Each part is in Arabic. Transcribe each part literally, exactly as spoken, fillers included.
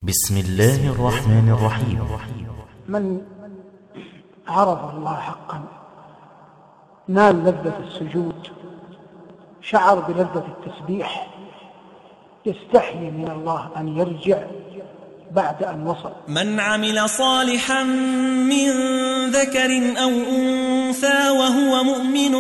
بسم الله الرحمن الرحيم. من عرف الله حقا نال لذة السجود، شعر بلذة التسبيح، يستحيي من الله أن يرجع بعد أن وصل. من عمل صالحا من ذكر أو أنثى وهو مؤمن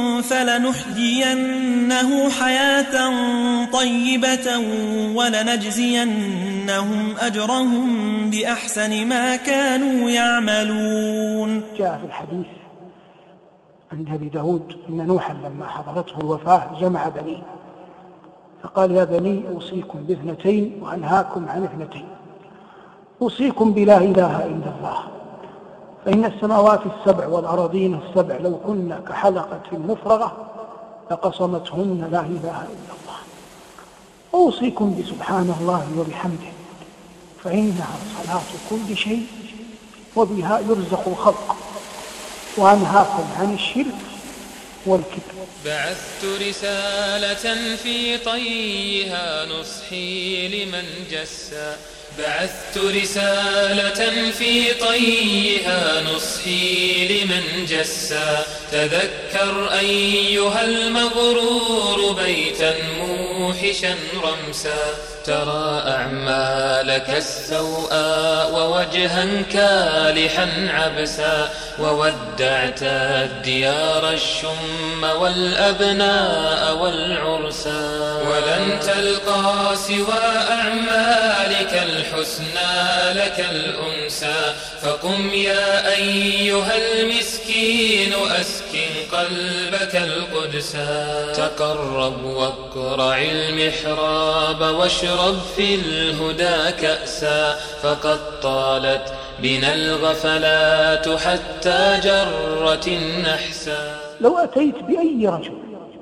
فلنحيينه حياة طيبة ولنجزينهم أجرهم بأحسن ما كانوا يعملون. جاء في الحديث عند أبي داود إن نوحا لما حضرته الوفاة جمع بنيه فقال: يا بني أوصيكم باثنتين وأنهاكم عن اثنتين، أوصيكم بلا إله إلا الله، فإن السماوات السبع والأراضين السبع لو كن كحلقة مفرغة لقصمتهن لا إله إلا الله. أوصيكم بسبحان الله وبحمده، فإنها صلاة كل شيء وبها يرزق الخلق، وأنهاكم عن الشرك والكبر. بعثت رسالة في طيها نصحي لمن جسى، بعثت رسالة في طيها نصحي لمن جسى. تذكر أيها المغرور بيتا موحشا رمسا، ترى أعمالك السوء ووجها كالحا عبسا، وودعت الديار الشم والأبناء والعرسا، ولن تلقى سوى أعمالك الحسنى لك الأنسى. فقم يا أيها المسكين أسكن قلبك القدسا، تقرب واقرع المحراب واشرب في الهدى كأسا، فقد طالت بنا الغفلات حتى جرت النحسا. لو أتيت بأي رجل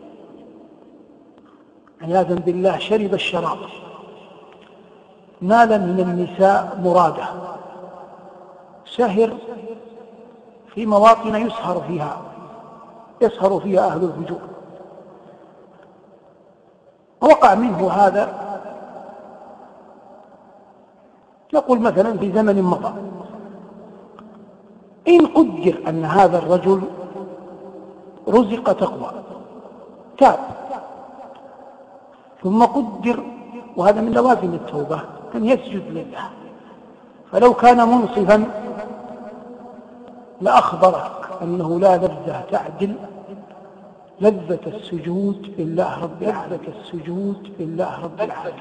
عياذا بالله شرب الشراب، نال من النساء مراده، سهر في مواطن يسهر فيها يسهر فيها أهل الفجور، وقع منه هذا، نقول مثلا في زمن مضى، إن قدر أن هذا الرجل رزق تقوى تاب، ثم قدر، وهذا من لوازم التوبة، أن يسجد لله، فلو كان منصفا لأخبرك أنه لا لذة تعدل لذة السجود لله رب العالمين. السجود لله رب العالمين.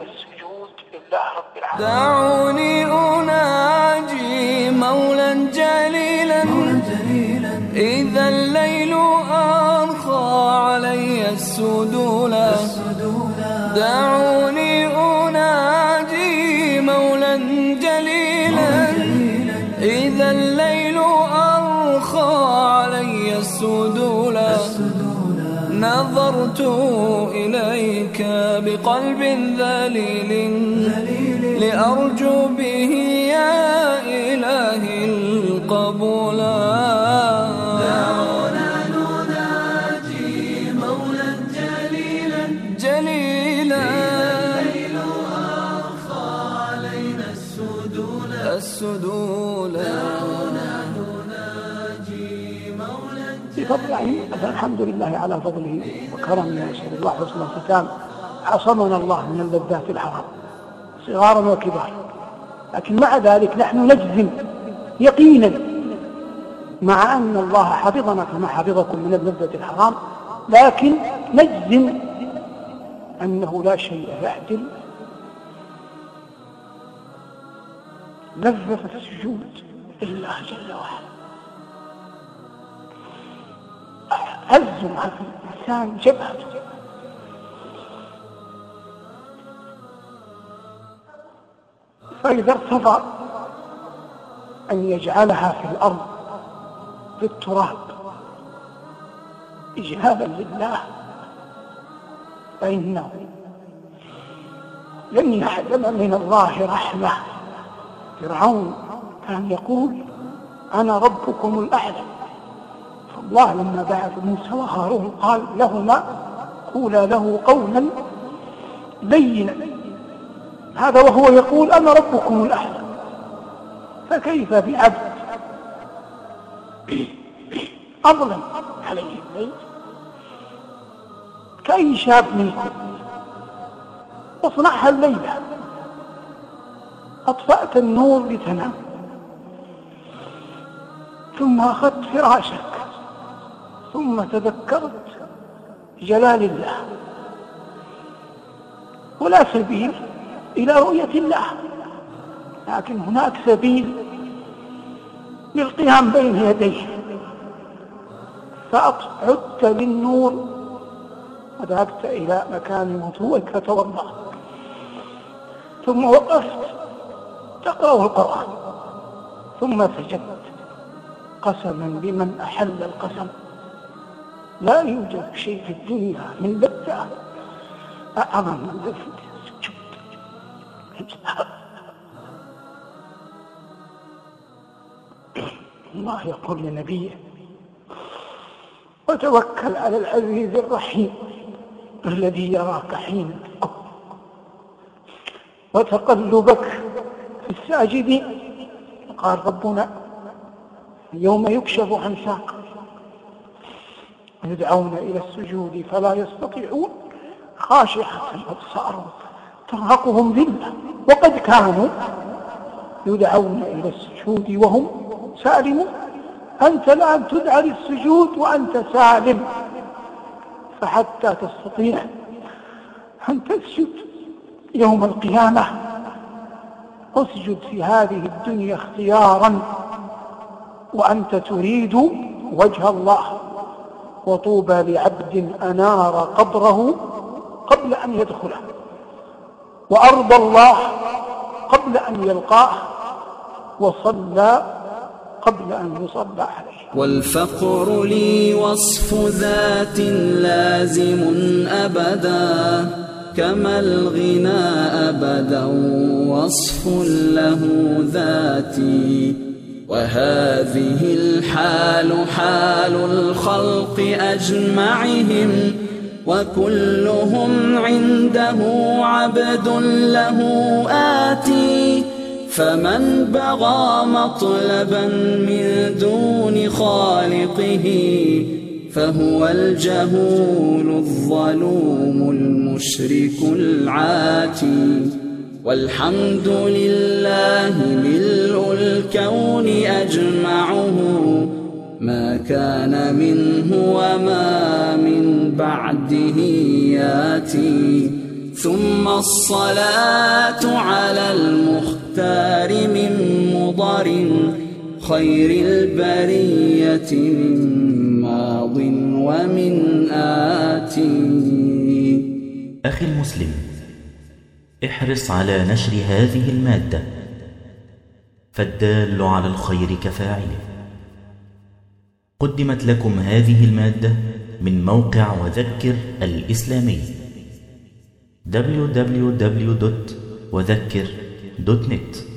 دعوني أناجي مولا جليلا إذا الليل أرخى علي السدولا، دعوني أناجي مولا جليلا إذا الليل أرخى علي السدولا. نظرت إليك بقلب ذليل لأرجو به يا إلهي القبولا. دعونا نناجي مولا جليلا جليلا الليل أرخى علينا السدولا السدولا. بفضل الحمد لله على فضله وكرمه، نسأل الله حسن الختام. عصمنا الله من اللذات الحرام صغارا وكبارا، لكن مع ذلك نحن نجزم يقينا مع أن الله حفظنا كما حفظكم من اللذة الحرام، لكن نجزم أنه لا شيء يعدل لذة السجود لله جل وعلا. هز مع الإنسان جبهته، فإذا ارتضى أن يجعلها في الأرض في التراب إجلالا لله فإنه لن يعلم من الله رحمة. فرعون كان يقول: أنا ربكم الأعلى، الله لما بعث موسى وهارون قال لهما: قولا له قولا لينا هذا وهو يقول أنا ربكم الأعلى. فكيف بعبد أظلم عليه الليل كأي شاب منكم واصنعها الليلة، أطفأت النور لتنام ثم أخذت فراشك ثم تذكرت جلال الله، ولا سبيل إلى رؤية الله، لكن هناك سبيل للقيام بين يديه، فعدت للنور وذهبت إلى مكان وضوءك فتوضأ، ثم وقفت تقرأ القرآن، ثم سجدت قسما بمن أحل القسم لا يوجد شيء في الدنيا من لذة أعظم من لذة السجود. الله يقول لنبيه وتوكل على العزيز الرحيم الذي يراك حين تقوم وتقلبك في الساجدين. قال ربنا يوم يكشف عن ساق يدعون إلى السجود فلا يستطيعون خاشعة أبصارهم ترهقهم ذلة وقد كانوا يدعون إلى السجود وهم سالمون. أنت الآن تدعى للسجود وأنت سالم، فحتى تستطيع أن تسجد يوم القيامة اسجد في هذه الدنيا اختيارا وأنت تريد وجه الله. وطوبى لعبد أنار قبره قبل أن يدخله وأرضى الله قبل أن يلقاه وصلى قبل أن يصلى عليه. والفقر لي وصف ذات لازم أبدا كما الغنى أبدا وصف له ذاتي. وهذه الحال حال الخلق أجمعهم وكلهم عنده عبد له آتي. فمن بغى مطلبا من دون خالقه فهو الجهول الظلوم المشرك العاتي. والحمد لله ملء الكون أجمعه ما كان منه وما من بعده ياتي. ثم الصلاة على المختار من مضر خير البرية من ماض ومن آتي. أخي المسلم، احرص على نشر هذه المادة، فالدال على الخير كفاعله. قدمت لكم هذه المادة من موقع وذكر الإسلامي دبليو دبليو دبليو دوت وذكر دوت نت.